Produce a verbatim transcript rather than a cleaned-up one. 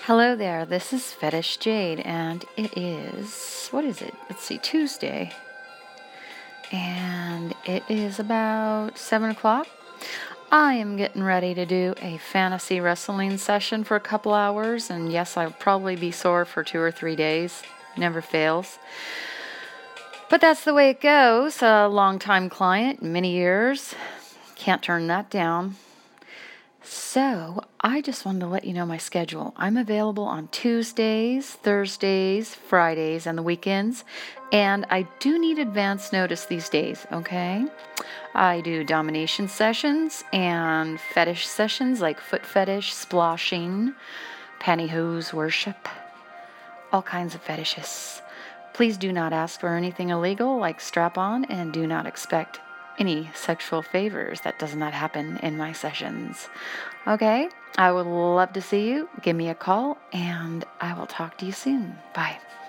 Hello there, this is Fetish Jade, and it is, what is it? Let's see, Tuesday. And it is about seven o'clock. I am getting ready to do a fantasy wrestling session for a couple hours, and yes, I'll probably be sore for two or three days. Never fails. But that's the way it goes. A long-time client, many years. Can't turn that down. So, I just wanted to let you know my schedule. I'm available on Tuesdays, Thursdays, Fridays, and the weekends. And I do need advance notice these days, okay? I do domination sessions and fetish sessions like foot fetish, splashing, pantyhose worship, all kinds of fetishes. Please do not ask for anything illegal like strap-on, and do not expect any sexual favors. That does not happen in my sessions. Okay, I would love to see you. Give me a call, and I will talk to you soon. Bye.